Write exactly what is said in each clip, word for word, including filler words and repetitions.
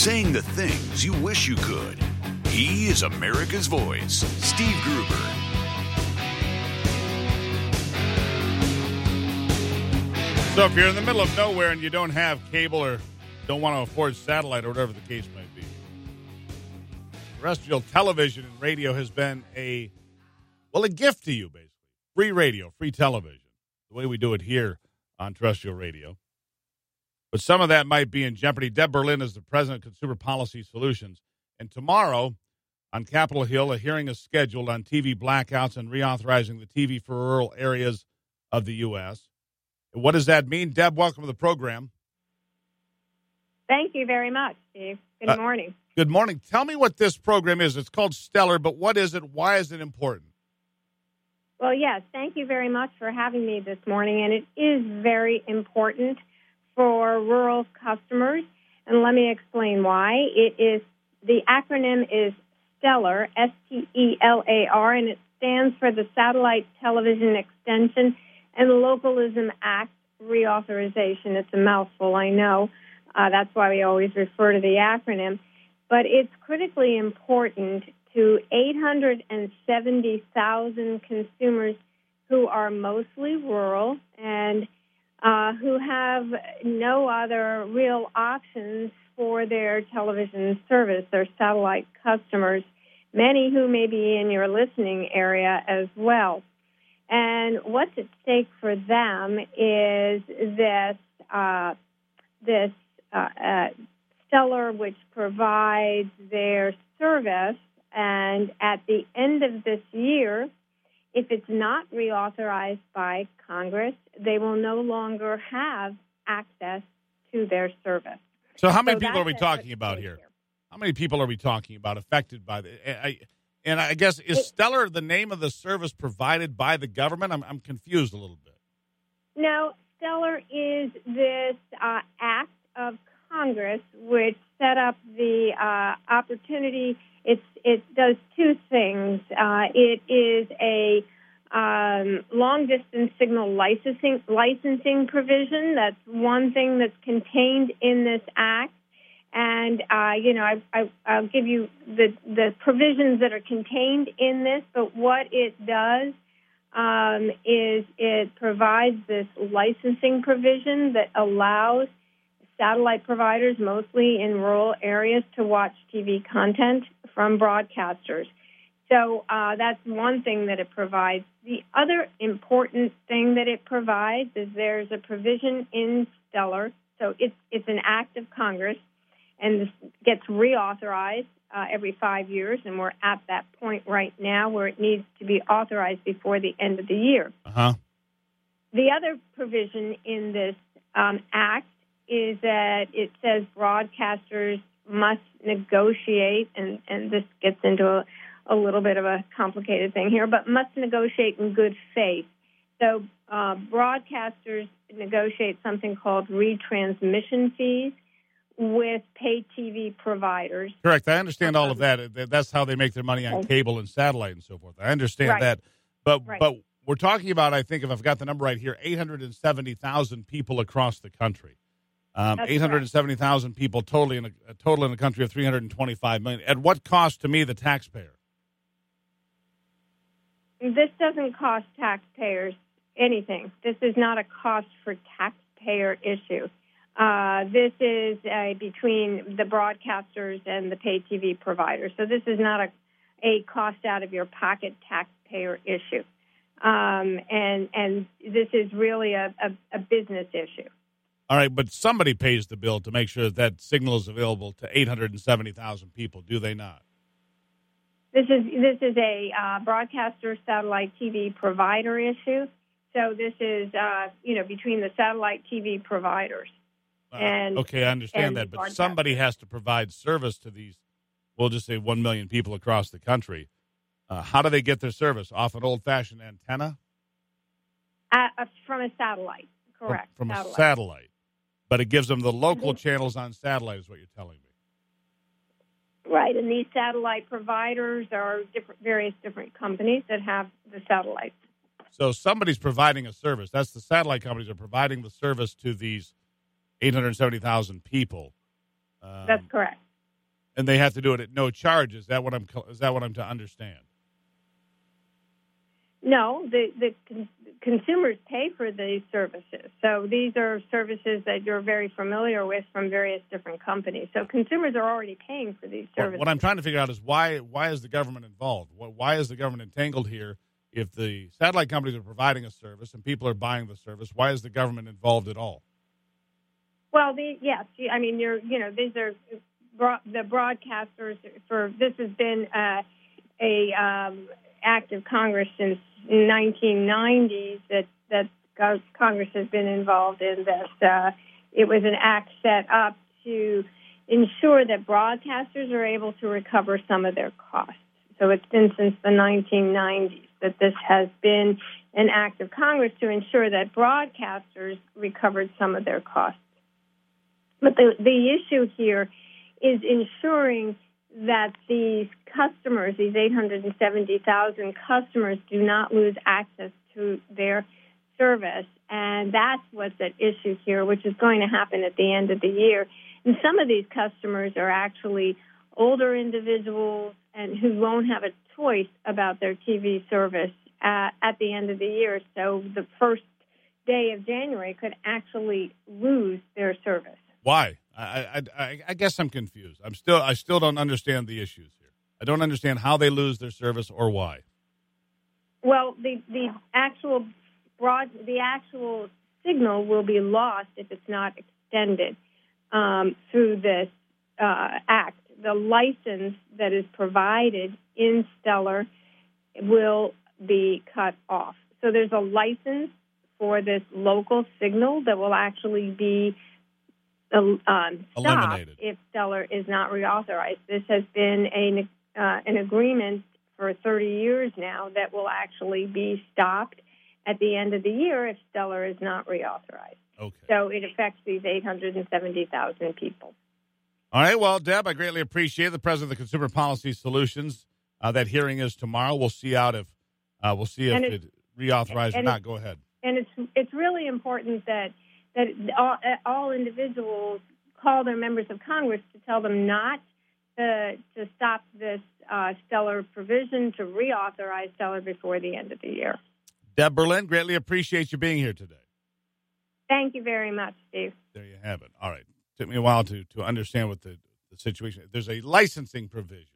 saying the things you wish you could. He is America's voice, Steve Gruber. So if you're in the middle of nowhere and you don't have cable or don't want to afford satellite or whatever the case may be, terrestrial television and radio has been a, well, a gift to you, basically. Free radio, free television, the way we do it here on terrestrial radio. But some of that might be in jeopardy. Deb Berlin is the president of Consumer Policy Solutions. And tomorrow on Capitol Hill, a hearing is scheduled on T V blackouts and reauthorizing the T V for rural areas of the U S What does that mean? Deb, welcome to the program. Thank you very much, Steve. Good uh, morning. Good morning. Tell me what this program is. It's called Stellar, but what is it? Why is it important? Well, yes, thank you very much for having me this morning. And it is very important for rural customers. And let me explain why. It is, the acronym is Stellar, S T E L A R, and it stands for the Satellite Television Extension and Localism Act Reauthorization. It's a mouthful, I know. Uh, that's why we always refer to the acronym. But it's critically important to eight hundred seventy thousand consumers who are mostly rural and uh, who have no other real options for their television service, their satellite customers, many who may be in your listening area as well. And what's at stake for them is this uh, this uh, uh, Stellar, which provides their service, and at the end of this year, if it's not reauthorized by Congress, they will no longer have access to their service. So how many So people are we that's talking at about stake here? here. How many people are we talking about affected by this? I, and I guess, is It- Stellar the name of the service provided by the government? I'm, I'm confused a little bit. No, Stellar is this uh, act of Congress which set up the uh, opportunity. It's, it does two things. Uh, it is a um, long-distance signal licensing, licensing provision. That's one thing that's contained in this act. And, uh, you know, I, I, I'll give you the, the provisions that are contained in this, but what it does um, is it provides this licensing provision that allows satellite providers, mostly in rural areas, to watch T V content from broadcasters. So uh, that's one thing that it provides. The other important thing that it provides is there's a provision in Stellar. So it's, it's an act of Congress, and this gets reauthorized uh, every five years, and we're at that point right now where it needs to be authorized before the end of the year. Uh-huh. The other provision in this um, act is that it says broadcasters must negotiate, and, and this gets into a, a little bit of a complicated thing here, but must negotiate in good faith. So uh, broadcasters negotiate something called retransmission fees with pay T V providers. Correct. I understand all of that. That's how they make their money on cable and satellite and so forth. I understand Right. that. But Right. but we're talking about, I think, if I've got the number right here, eight hundred seventy thousand people across the country. Um, That's eight hundred seventy thousand people totally in a, a total in a country of three hundred twenty-five million. At what cost to me, the taxpayer? This doesn't cost taxpayers anything. This is not a cost for taxpayer issue. Uh, this is uh, between the broadcasters and the pay T V providers. So this is not a, a cost out of your pocket taxpayer issue. Um, and and this is really a, a, a business issue. All right, but somebody pays the bill to make sure that, that signal is available to eight hundred seventy thousand people, do they not? This is this is a uh, broadcaster satellite T V provider issue. So this is uh, you know between the satellite T V providers. Uh, And, okay, I understand that, but somebody has to provide service to these, we'll just say one million people across the country. Uh, how do they get their service? Off an old-fashioned antenna? Uh, uh, from a satellite, correct. From, from satellite. a satellite. But it gives them the local Mm-hmm. channels on satellite is what you're telling me. Right, and these satellite providers are different, various different companies that have the satellites. So somebody's providing a service. That's the satellite companies are providing the service to these eight hundred seventy thousand people. Um, That's correct. and they have to do it at no charge. Is that what I'm? Is that what I'm to understand? No, the the con- consumers pay for these services. So these are services that you're very familiar with from various different companies. So consumers are already paying for these services. What I'm trying to figure out is why why is the government involved? Why is the government entangled here? If the satellite companies are providing a service and people are buying the service, why is the government involved at all? Well, the, yes, I mean, you're you know these are broad, the broadcasters for this has been uh, a um, act of Congress since nineteen nineties that that Congress has been involved in this. Uh, it was an act set up to ensure that broadcasters are able to recover some of their costs. So it's been since the nineteen nineties that this has been an act of Congress to ensure that broadcasters recovered some of their costs. But the, the issue here is ensuring that these customers, these eight hundred seventy thousand customers, do not lose access to their service. And that's what's at issue here, which is going to happen at the end of the year. And some of these customers are actually older individuals and who won't have a choice about their T V service at, at the end of the year. So the first day of January could actually lose their service. Why? I, I, I guess I'm confused. I'm still I still don't understand the issues here. I don't understand how they lose their service or why. Well, the the actual broad the actual signal will be lost if it's not extended um, through this uh, act. The license that is provided in Stellar will be cut off. So there's a license for this local signal that will actually be um, stopped if Stellar is not reauthorized. This has been a, uh, an agreement for thirty years now that will actually be stopped at the end of the year if Stellar is not reauthorized. Okay. So it affects these eight hundred seventy thousand people. All right. Well, Deb, I greatly appreciate it. The president of the Consumer Policy Solutions. Uh, that hearing is tomorrow. We'll see out if uh, we'll see if it, it reauthorized or not. Go ahead. And it's it's really important that that all, all individuals call their members of Congress to tell them not to to stop this uh, Stellar provision, to reauthorize Stellar before the end of the year. Deb Berlin, greatly appreciate you being here today. Thank you very much, Steve. There you have it. All right. Took me a while to, to understand what the, the situation is. There's a licensing provision,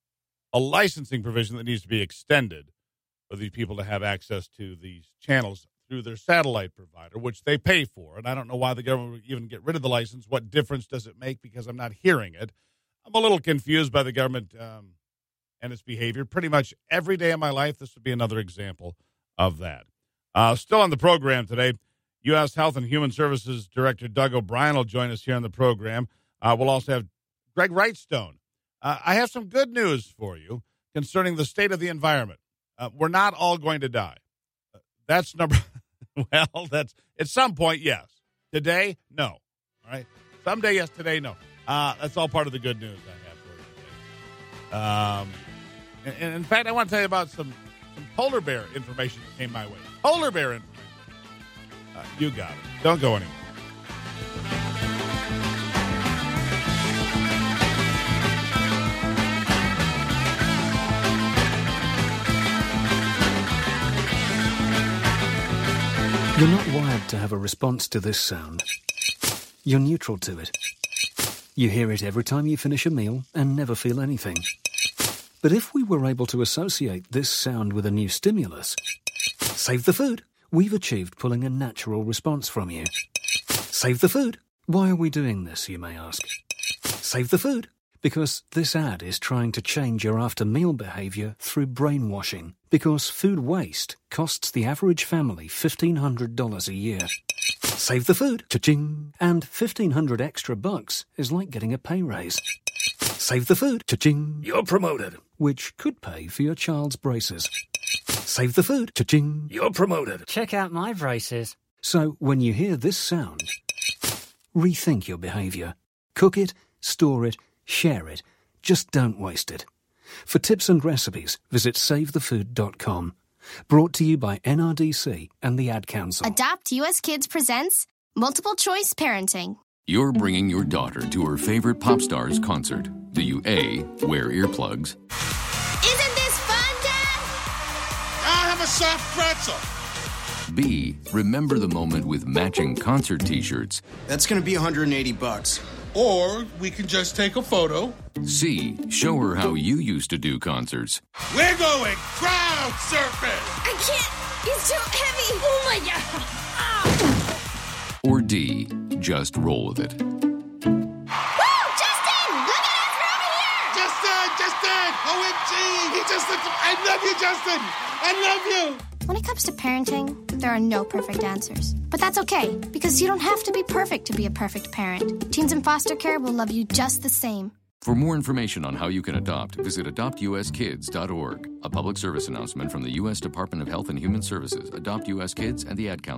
a licensing provision that needs to be extended for these people to have access to these channels through their satellite provider, which they pay for. And I don't know why the government would even get rid of the license. What difference does it make? Because I'm not hearing it. I'm a little confused by the government um, and its behavior. Pretty much every day of my life, this would be another example of that. Uh, still on the program today, U S Health and Human Services Director Doug O'Brien will join us here on the program. Uh, we'll also have Greg Wrightstone. Uh, I have some good news for you concerning the state of the environment. Uh, we're not all going to die. Uh, that's number. Well, that's at some point, yes. Today, no. All right. Someday, yes. Today, no. Uh, that's all part of the good news I have for you today. Um, and, and in fact, I want to tell you about some, some polar bear information that came my way. Polar bear information. Uh, you got it. Don't go anywhere. You're not wired to have a response to this sound. You're neutral to it. You hear it every time you finish a meal and never feel anything. But if we were able to associate this sound with a new stimulus, save the food, we've achieved pulling a natural response from you. Save the food. Why are we doing this, you may ask? Save the food. Because this ad is trying to change your after-meal behavior through brainwashing. Because food waste costs the average family fifteen hundred dollars a year. Save the food. Cha-ching. And fifteen hundred extra bucks is like getting a pay raise. Save the food. Cha-ching. You're promoted. Which could pay for your child's braces. Save the food. Cha-ching. You're promoted. Check out my braces. So when you hear this sound, rethink your behavior. Cook it, store it, share it. Just don't waste it. For tips and recipes, visit save the food dot com. Brought to you by N R D C and the Ad Council. Adopt U S Kids presents Multiple Choice Parenting. You're bringing your daughter to her favorite pop star's concert. Do you A, wear earplugs? Isn't this fun, Dad? I'll have a soft pretzel. B, remember the moment with matching concert t-shirts? That's going to be one hundred eighty bucks. Or we can just take a photo. C, show her how you used to do concerts. We're going crowd surfing. I can't. It's too heavy. Oh, my God. Ah. Or D, just roll with it. Woo! Justin! Look at us. We're over here. Justin, Justin, O M G. He just looked, I love you, Justin. I love you. When it comes to parenting, there are no perfect answers. But that's okay, because you don't have to be perfect to be a perfect parent. Teens in foster care will love you just the same. For more information on how you can adopt, visit adopt u s kids dot org. A public service announcement from the U S Department of Health and Human Services, Adopt U S Kids, and the Ad Council.